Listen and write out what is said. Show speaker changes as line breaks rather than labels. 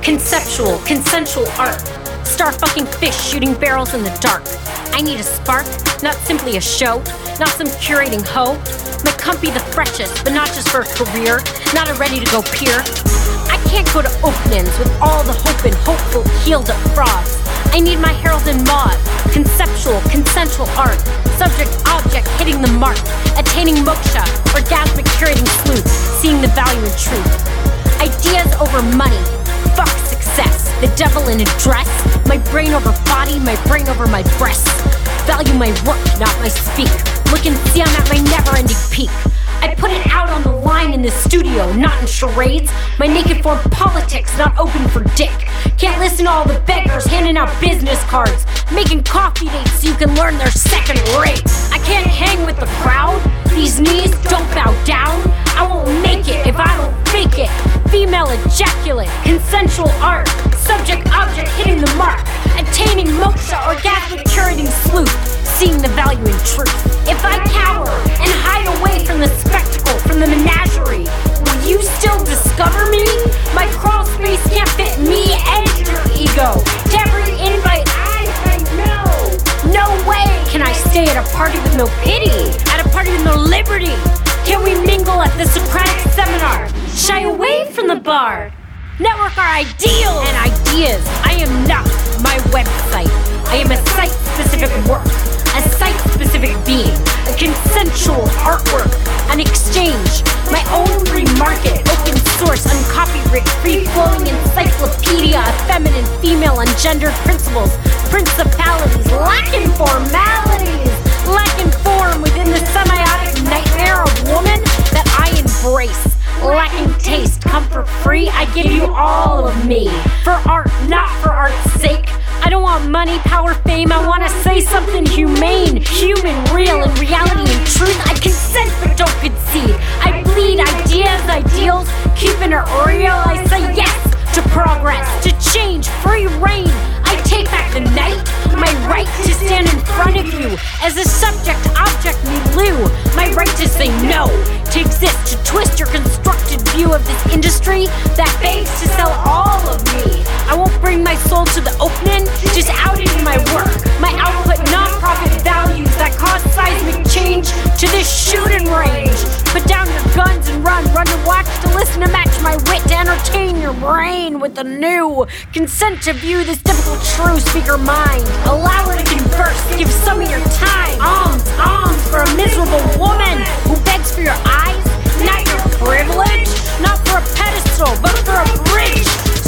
Conceptual, consensual art. Star fucking fish shooting barrels in the dark. I need a spark, not simply a show, not some curating hoe. My company the freshest, but not just for a career, not a ready-to-go peer. I can't go to openings with all the hope and hopeful, healed-up frauds. I need my Harold and Maude, conceptual, consensual art, subject, object, hitting the mark, attaining moksha, orgasmic curating sleuth, seeing the value in truth. Ideas over money, fuck success, the devil in a dress, my brain over body, my brain over my breasts. Value my work, not my speak. Look and see I'm at my never-ending peak. I put it out on the line in the studio, not in charades. My naked form politics, not open for dick. Can't listen to all the beggars handing out business cards, making coffee dates so you can learn their second rate. I can't hang with the crowd. These knees don't bow down. I won't make it if I don't fake it. Female ejaculate, consensual art, subject, object, hitting the mark, attaining moksha, orgasmic curating sleuth, seeing the value in truth. If I cower and hide away from the spectacle, from the menagerie, will you still discover me? My crawl space can't fit me and your ego. To every invite I say no. No way can I stay at a party with no pity, at a party with no liberty. Can we mingle at the Socratic seminar? Shy away from the bar. Network our ideals and ideas. I am not my website. I am a site-specific work, a site-specific being, a consensual artwork, an exchange, my own free market, open source, uncopyrighted, free-flowing encyclopedia of feminine, female, ungendered principles, principalities, lacking formalities, lacking form within the semiotic nightmare of woman that I embrace. Lacking taste, comfort free, I give you all of me. For art, not for art's sake. I don't want money, power, fame, I want to say something humane, human, real, in reality and truth. I consent but don't concede. I bleed ideas, ideals, keeping it real. I say yes to progress, to change, free reign. I take back the night, my right to stand in front of you as a subject, object, milieu. My right to say no, to exist, to twist your constructed view of this industry that begs to sell all of me. I won't bring my soul to the opening, just out into my work. My output, non-profit values that cause seismic change to this shooting range. Put down your guns and run to watch, to listen, to match my wit, to entertain your brain with a new consent to view this difficult true speaker mind. Allow her to converse, give some of your time. Alms for a miserable woman who begs for your eyes, not your privilege, not for a pedestal, but for a bridge.